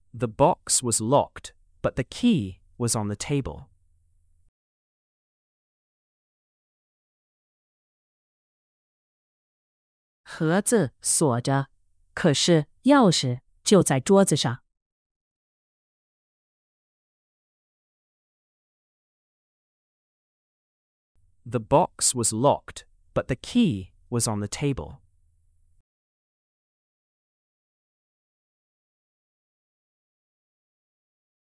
The box was locked, but the key was on the table. 盒子锁着，可是钥匙就在桌子上。 The box was locked, but the key was on the table.